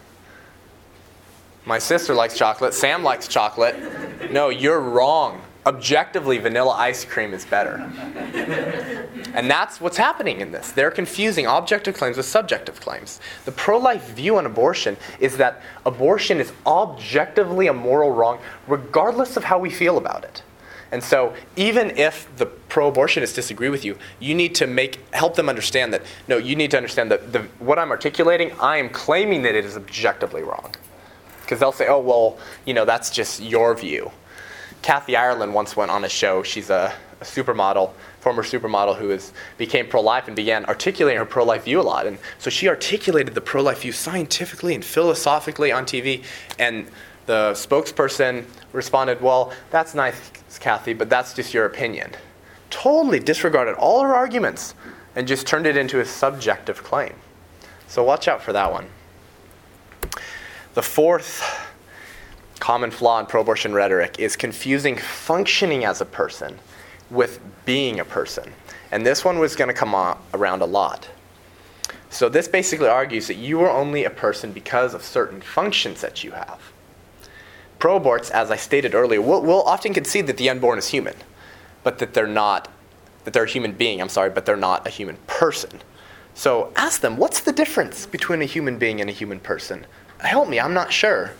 My sister likes chocolate. Sam likes chocolate. No, you're wrong. Objectively, vanilla ice cream is better. And that's what's happening in this. They're confusing objective claims with subjective claims. The pro-life view on abortion is that abortion is objectively a moral wrong, regardless of how we feel about it. And so even if the pro-abortionists disagree with you, you need to make help them understand that, no, you need to understand that the, what I'm articulating, I am claiming that it is objectively wrong. Because they'll say, oh, well, you know, that's just your view. Kathy Ireland once went on a show. She's a, a supermodel, former supermodel who is, became pro-life and began articulating her pro-life view a lot. And so she articulated the pro-life view scientifically and philosophically on T V. And the spokesperson responded, well, that's nice, Kathy, but that's just your opinion. Totally disregarded all her arguments and just turned it into a subjective claim. So watch out for that one. The fourth common flaw in pro-abortion rhetoric is confusing functioning as a person with being a person. And this one was going to come on, around a lot. So this basically argues that you are only a person because of certain functions that you have. Pro-aborts, as I stated earlier, will, will often concede that the unborn is human, but that they're not, that they're a human being, I'm sorry, but they're not a human person. So ask them, what's the difference between a human being and a human person? Help me, I'm not sure.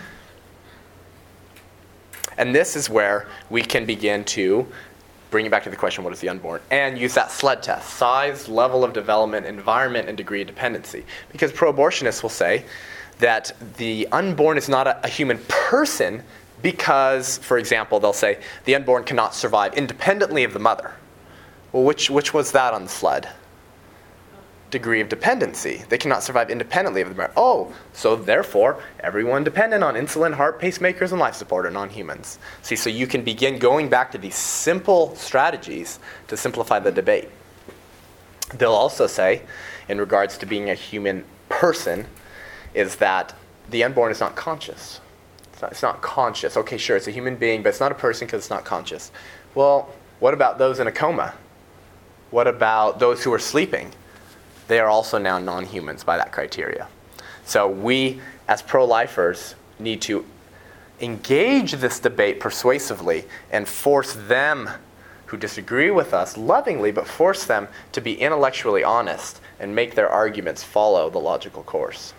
And this is where we can begin to bring it back to the question, what is the unborn? And use that SLED test, size, level of development, environment, and degree of dependency. Because pro-abortionists will say that the unborn is not a, a human person because, for example, they'll say the unborn cannot survive independently of the mother. Well, which, which was that on the SLED? Degree of dependency. They cannot survive independently of the mother. Oh, so therefore, everyone dependent on insulin, heart pacemakers, and life support are non-humans. See, so you can begin going back to these simple strategies to simplify the debate. They'll also say, in regards to being a human person, is that the unborn is not conscious. It's not, it's not conscious. Okay, sure, it's a human being, but it's not a person because it's not conscious. Well, what about those in a coma? What about those who are sleeping? They are also now non-humans by that criteria. So we, as pro-lifers, need to engage this debate persuasively and force them who disagree with us lovingly, but force them to be intellectually honest and make their arguments follow the logical course.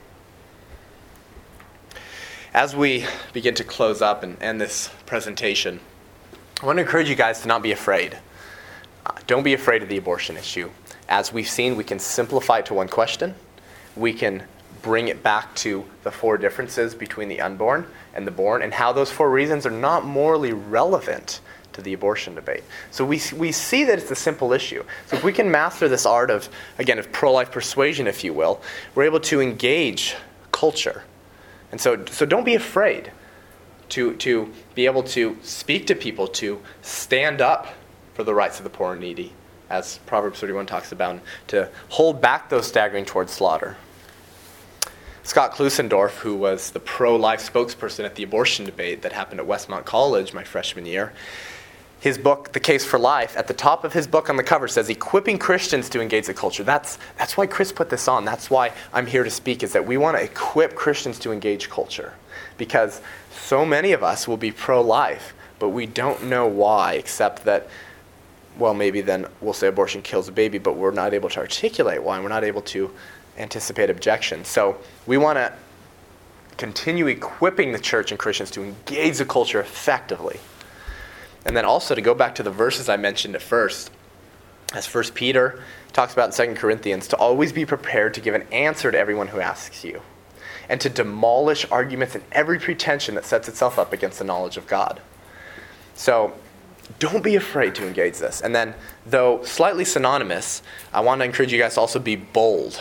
As we begin to close up and end this presentation, I want to encourage you guys to not be afraid. Uh, don't be afraid of the abortion issue. As we've seen, we can simplify it to one question. We can bring it back to the four differences between the unborn and the born and how those four reasons are not morally relevant to the abortion debate. So we we see that it's a simple issue. So if we can master this art of, again, of pro-life persuasion, if you will, we're able to engage culture. And so so don't be afraid to to be able to speak to people, to stand up for the rights of the poor and needy, as Proverbs thirty-one talks about, to hold back those staggering towards slaughter. Scott Klusendorf, who was the pro-life spokesperson at the abortion debate that happened at Westmont College my freshman year, his book, The Case for Life, at the top of his book on the cover says, equipping Christians to engage the culture. That's, that's why Chris put this on. That's why I'm here to speak, is that we want to equip Christians to engage culture. Because so many of us will be pro-life, but we don't know why, except that, well, maybe then we'll say abortion kills a baby, but we're not able to articulate why, and we're not able to anticipate objections. So we want to continue equipping the church and Christians to engage the culture effectively. And then also to go back to the verses I mentioned at first, as First Peter talks about in Second Corinthians, to always be prepared to give an answer to everyone who asks you. and to demolish arguments and every pretension that sets itself up against the knowledge of God. So don't be afraid to engage this. And then, though slightly synonymous, I want to encourage you guys to also be bold.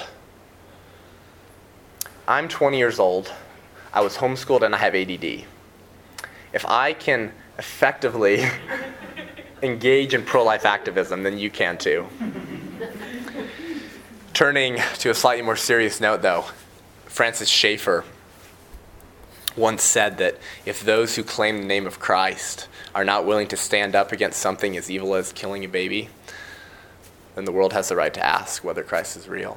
I'm twenty years old. I was homeschooled and I have A D D. If I can effectively engage in pro-life activism, then you can too. Turning to a slightly more serious note, though, Francis Schaeffer once said that if those who claim the name of Christ are not willing to stand up against something as evil as killing a baby, then the world has the right to ask whether Christ is real.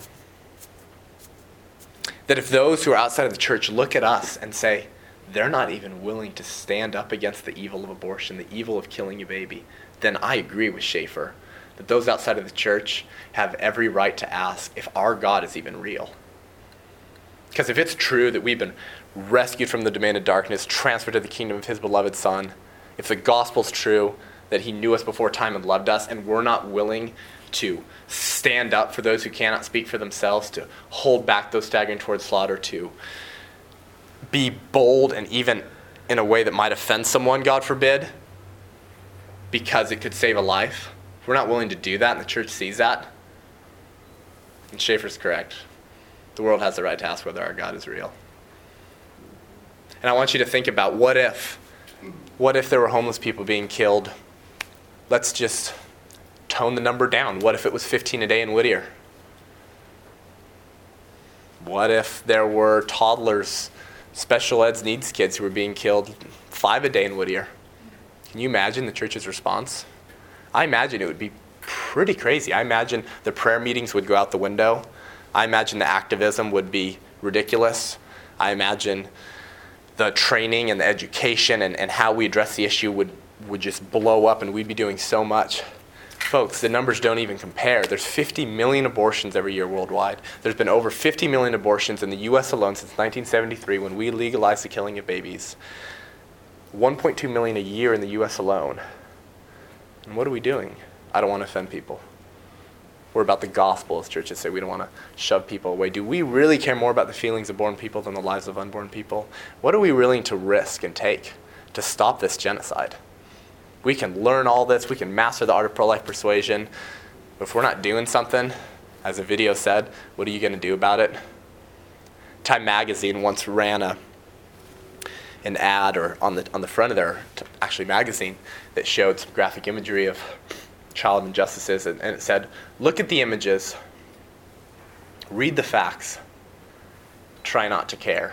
That if those who are outside of the church look at us and say, they're not even willing to stand up against the evil of abortion, the evil of killing a baby, then I agree with Schaeffer that those outside of the church have every right to ask if our God is even real. Because if it's true that we've been rescued from the domain of darkness, transferred to the kingdom of his beloved Son, if the gospel's true that he knew us before time and loved us, and we're not willing to stand up for those who cannot speak for themselves, to hold back those staggering towards slaughter, to be bold and even in a way that might offend someone, God forbid, because it could save a life. If we're not willing to do that and the church sees that, and Schaeffer's correct, the world has the right to ask whether our God is real. And I want you to think about what if, what if there were homeless people being killed? Let's just tone the number down. What if it was fifteen a day in Whittier? What if there were toddlers, special eds needs kids who were being killed five a day in Whittier? Can you imagine the church's response? I imagine it would be pretty crazy. I imagine the prayer meetings would go out the window. I imagine the activism would be ridiculous. I imagine the training and the education and, and how we address the issue would, would just blow up and we'd be doing so much. Folks, the numbers don't even compare. There's fifty million abortions every year worldwide. There's been over fifty million abortions in the U S alone since nineteen seventy-three when we legalized the killing of babies. one point two million a year in the U S alone. And what are we doing? I don't want to offend people. We're about the gospel, as churches say. We don't want to shove people away. Do we really care more about the feelings of born people than the lives of unborn people? What are we willing to risk and take to stop this genocide? We can learn all this. We can master the art of pro-life persuasion. But if we're not doing something, as a video said, what are you going to do about it? Time magazine once ran a an ad or on the on the front of their actually magazine that showed some graphic imagery of child injustices, and, and it said, look at the images, read the facts, try not to care.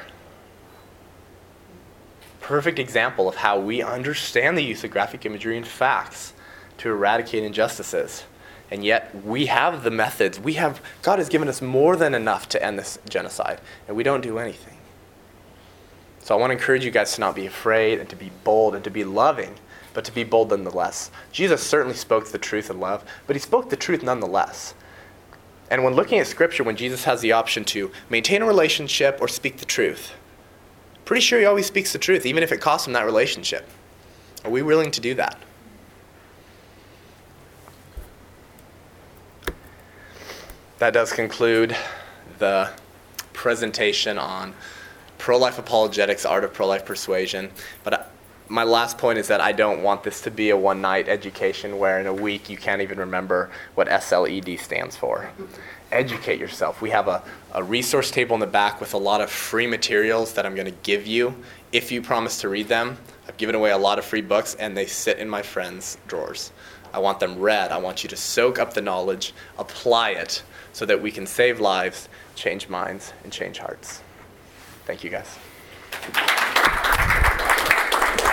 Perfect example of how we understand the use of graphic imagery and facts to eradicate injustices. And yet we have the methods. We have God has given us more than enough to end this genocide, and we don't do anything. So I want to encourage you guys to not be afraid and to be bold and to be loving, but to be bold nonetheless. Jesus certainly spoke the truth in love, but he spoke the truth nonetheless. And when looking at Scripture, when Jesus has the option to maintain a relationship or speak the truth, pretty sure he always speaks the truth, even if it costs him that relationship. Are we willing to do that? That does conclude the presentation on pro-life apologetics, art of pro-life persuasion. But I, my last point is that I don't want this to be a one-night education where in a week you can't even remember what S L E D stands for. Educate yourself. We have a, a resource table in the back with a lot of free materials that I'm going to give you if you promise to read them. I've given away a lot of free books, and they sit in my friends' drawers. I want them read. I want you to soak up the knowledge, apply it, so that we can save lives, change minds, and change hearts. Thank you, guys.